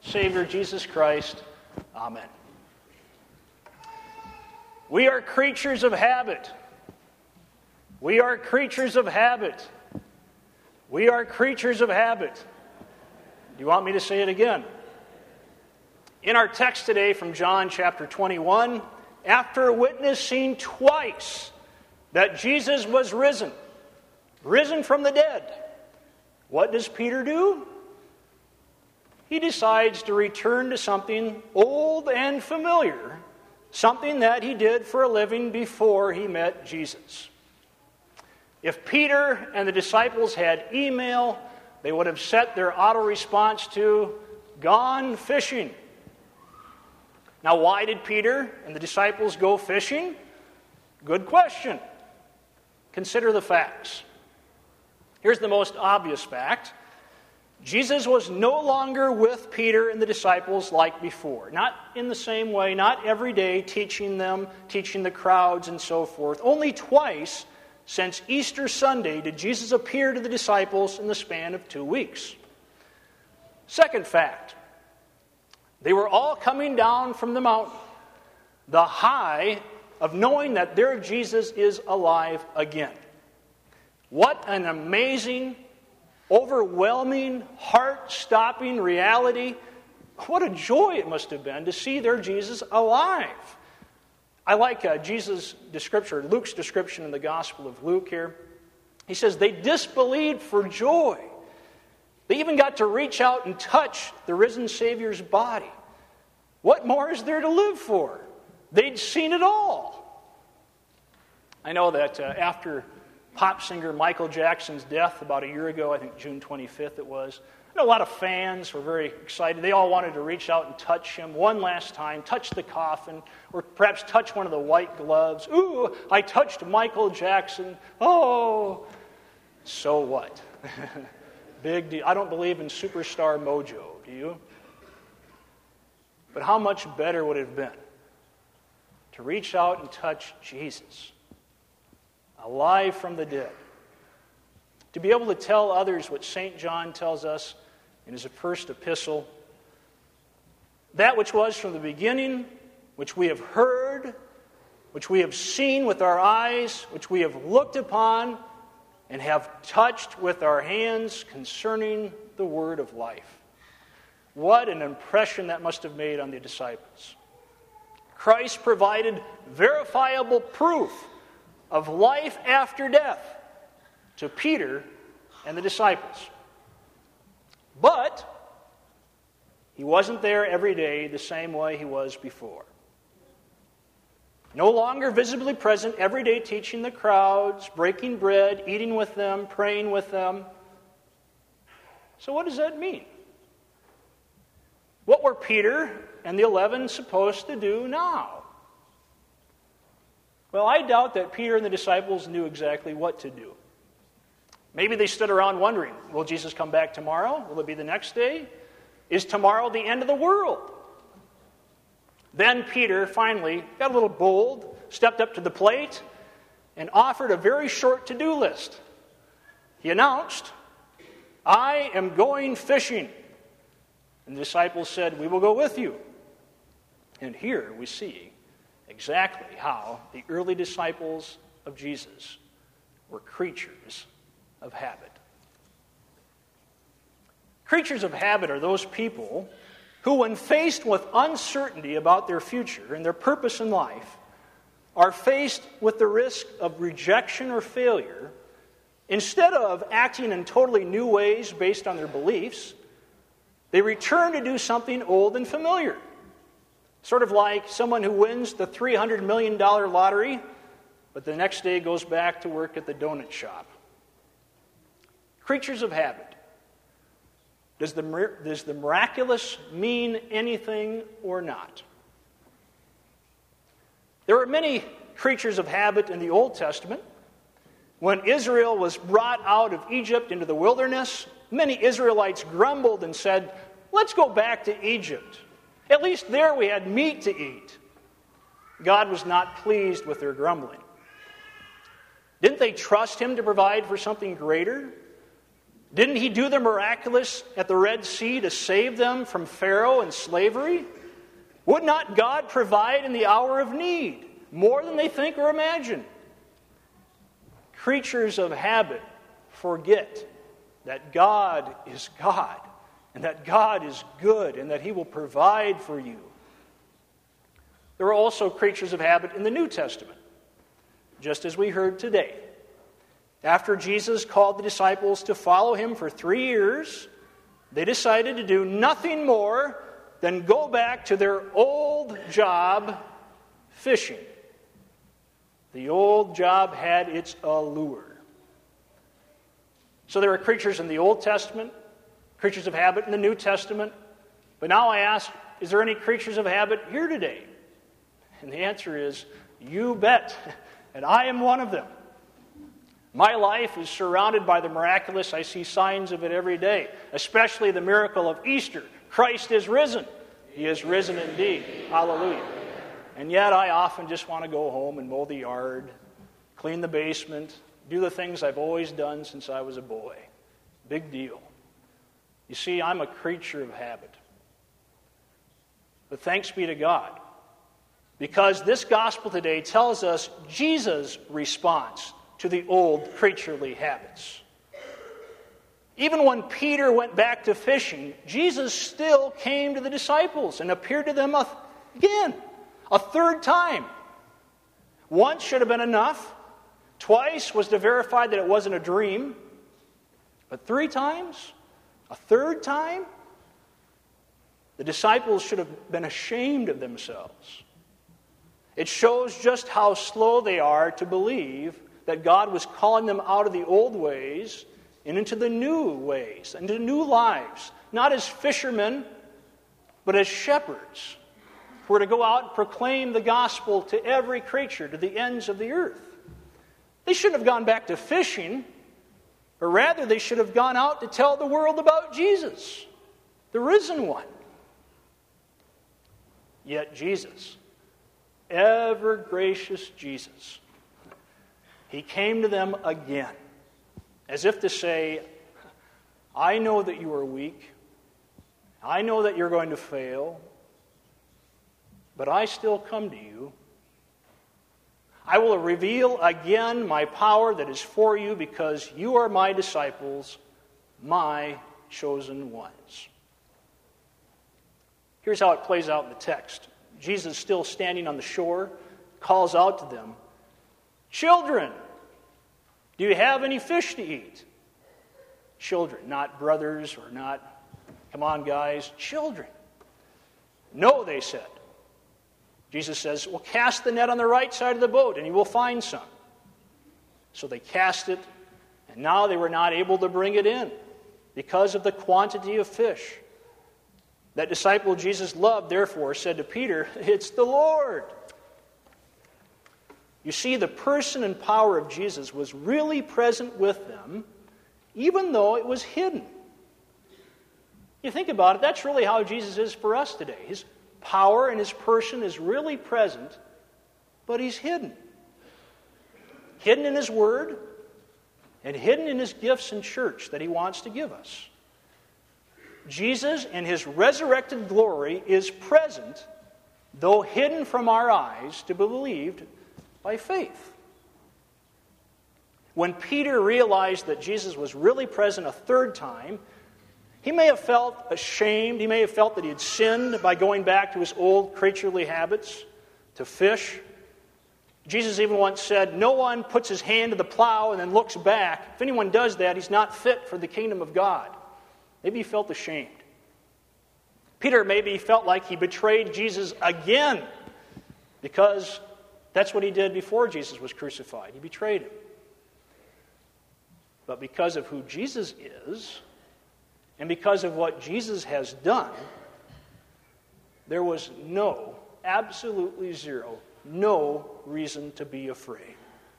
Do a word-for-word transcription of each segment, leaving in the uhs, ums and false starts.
Savior, Jesus Christ. Amen. We are creatures of habit. We are creatures of habit. We are creatures of habit. Do you want me to say it again? In our text today from John chapter twenty-one, after witnessing twice that Jesus was risen, risen from the dead, what does Peter do? He decides to return to something old and familiar, something that he did for a living before he met Jesus. If Peter and the disciples had email, they would have set their auto response to, "Gone fishing." Now, why did Peter and the disciples go fishing? Good question. Consider the facts. Here's the most obvious fact. Jesus was no longer with Peter and the disciples like before. Not in the same way, not every day teaching them, teaching the crowds and so forth. Only twice since Easter Sunday did Jesus appear to the disciples in the span of two weeks. Second fact. They were all coming down from the mountain, the high of knowing that their Jesus is alive again. What an amazing, overwhelming, heart-stopping reality. What a joy it must have been to see their Jesus alive. I like uh, Jesus' description, Luke's description in the Gospel of Luke here. He says, they disbelieved for joy. They even got to reach out and touch the risen Savior's body. What more is there to live for? They'd seen it all. I know that uh, after pop singer Michael Jackson's death about a year ago, I think June twenty-fifth it was, I know a lot of fans were very excited. They all wanted to reach out and touch him one last time, touch the coffin, or perhaps touch one of the white gloves. Ooh, I touched Michael Jackson. Oh, so what? Big deal. I don't believe in superstar mojo, do you? But how much better would it have been to reach out and touch Jesus, alive from the dead, to be able to tell others what Saint John tells us in his first epistle, that which was from the beginning, which we have heard, which we have seen with our eyes, which we have looked upon, and have touched with our hands concerning the word of life. What an impression that must have made on the disciples. Christ provided verifiable proof of life after death to Peter and the disciples. But he wasn't there every day the same way he was before. No longer visibly present every day teaching the crowds, breaking bread, eating with them, praying with them. So what does that mean? What were Peter and the eleven supposed to do now? Well, I doubt that Peter and the disciples knew exactly what to do. Maybe they stood around wondering, will Jesus come back tomorrow? Will it be the next day? Is tomorrow the end of the world? Then Peter finally got a little bold, stepped up to the plate, and offered a very short to-do list. He announced, I am going fishing. And the disciples said, we will go with you. And here we see exactly how the early disciples of Jesus were creatures of habit. Creatures of habit are those people who, when faced with uncertainty about their future and their purpose in life, are faced with the risk of rejection or failure, instead of acting in totally new ways based on their beliefs, they return to do something old and familiar. Sort of like someone who wins the three hundred million dollars lottery, but the next day goes back to work at the donut shop. Creatures of habit. Does the, does the miraculous mean anything or not? There were many creatures of habit in the Old Testament. When Israel was brought out of Egypt into the wilderness, many Israelites grumbled and said, let's go back to Egypt. At least there we had meat to eat. God was not pleased with their grumbling. Didn't they trust him to provide for something greater? Didn't he do the miraculous at the Red Sea to save them from Pharaoh and slavery? Would not God provide in the hour of need more than they think or imagine? Creatures of habit forget that God is God, and that God is good, and that He will provide for you. There are also creatures of habit in the New Testament, just as we heard today. After Jesus called the disciples to follow Him for three years, they decided to do nothing more than go back to their old job, fishing. The old job had its allure. So there are creatures in the Old Testament, creatures of habit in the New Testament. But now I ask, is there any creatures of habit here today? And the answer is, you bet. And I am one of them. My life is surrounded by the miraculous. I see signs of it every day, especially the miracle of Easter. Christ is risen. He is risen indeed. Hallelujah. And yet I often just want to go home and mow the yard, clean the basement, do the things I've always done since I was a boy. Big deal. You see, I'm a creature of habit. But thanks be to God, because this gospel today tells us Jesus' response to the old creaturely habits. Even when Peter went back to fishing, Jesus still came to the disciples and appeared to them again, a third time. Once should have been enough. Twice was to verify that it wasn't a dream. But three times? A third time? The disciples should have been ashamed of themselves. It shows just how slow they are to believe that God was calling them out of the old ways and into the new ways, into new lives. Not as fishermen, but as shepherds who are to go out and proclaim the gospel to every creature, to the ends of the earth. They shouldn't have gone back to fishing, or rather they should have gone out to tell the world about Jesus, the risen one. Yet Jesus, ever gracious Jesus, He came to them again, as if to say, I know that you are weak. I know that you're going to fail. But I still come to you. I will reveal again my power that is for you, because you are my disciples, my chosen ones. Here's how it plays out in the text. Jesus, still standing on the shore, calls out to them, children, do you have any fish to eat? Children, not brothers or not, come on guys, children. No, they said. Jesus says, well, cast the net on the right side of the boat and you will find some. So they cast it, and now they were not able to bring it in because of the quantity of fish. That disciple Jesus loved, therefore, said to Peter, it's the Lord. You see, the person and power of Jesus was really present with them, even though it was hidden. You think about it, that's really how Jesus is for us today. His power and His person is really present, but He's hidden. Hidden in His Word, and hidden in His gifts in church that He wants to give us. Jesus in His resurrected glory is present, though hidden from our eyes, to be believed by faith. When Peter realized that Jesus was really present a third time, he may have felt ashamed. He may have felt that he had sinned by going back to his old creaturely habits, to fish. Jesus even once said, no one puts his hand to the plow and then looks back. If anyone does that, he's not fit for the kingdom of God. Maybe he felt ashamed. Peter maybe felt like he betrayed Jesus again, because that's what he did before Jesus was crucified. He betrayed Him. But because of who Jesus is, and because of what Jesus has done, there was no, absolutely zero, no reason to be afraid.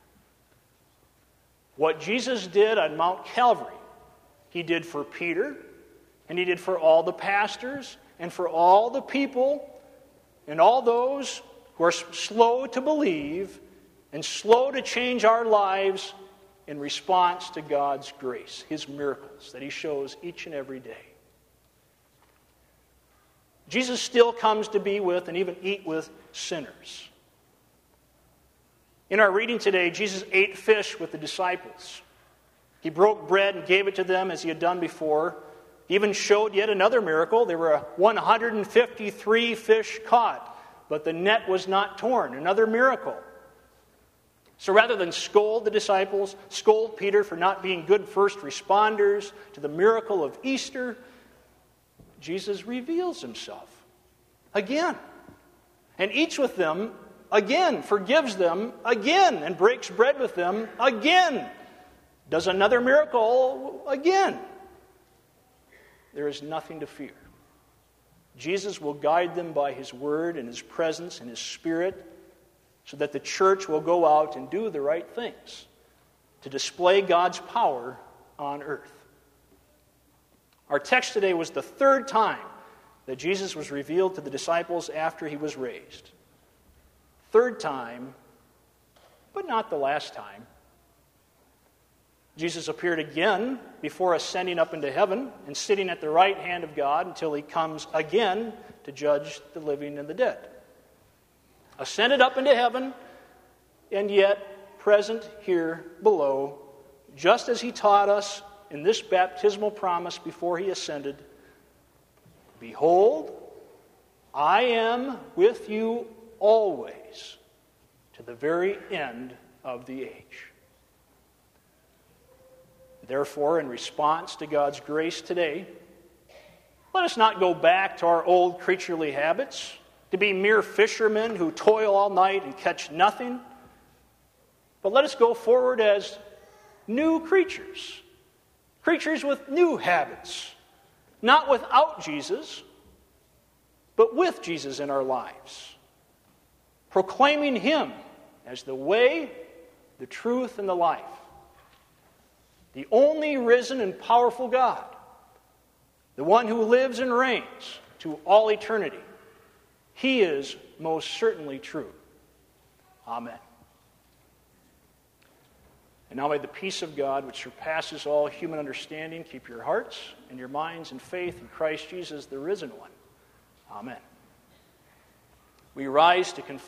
What Jesus did on Mount Calvary, He did for Peter, and He did for all the pastors, and for all the people, and all those who are slow to believe, and slow to change our lives in response to God's grace, His miracles that He shows each and every day. Jesus still comes to be with and even eat with sinners. In our reading today, Jesus ate fish with the disciples. He broke bread and gave it to them as He had done before. He even showed yet another miracle. There were one hundred fifty-three fish caught, but the net was not torn. Another miracle. So rather than scold the disciples, scold Peter for not being good first responders to the miracle of Easter, Jesus reveals Himself again. And eats with them again, forgives them again, and breaks bread with them again. Does another miracle again. There is nothing to fear. Jesus will guide them by His word and His presence and His Spirit, so that the church will go out and do the right things to display God's power on earth. Our text today was the third time that Jesus was revealed to the disciples after He was raised. Third time, but not the last time. Jesus appeared again before ascending up into heaven and sitting at the right hand of God until He comes again to judge the living and the dead. Ascended up into heaven, and yet present here below, just as He taught us in this baptismal promise before He ascended. Behold, I am with you always to the very end of the age. Therefore, in response to God's grace today, let us not go back to our old creaturely habits, to be mere fishermen who toil all night and catch nothing. But let us go forward as new creatures, creatures with new habits, not without Jesus, but with Jesus in our lives, proclaiming Him as the way, the truth, and the life, the only risen and powerful God, the one who lives and reigns to all eternity. He is most certainly true. Amen. And now may the peace of God, which surpasses all human understanding, keep your hearts and your minds in faith in Christ Jesus, the risen one. Amen. We rise to confess.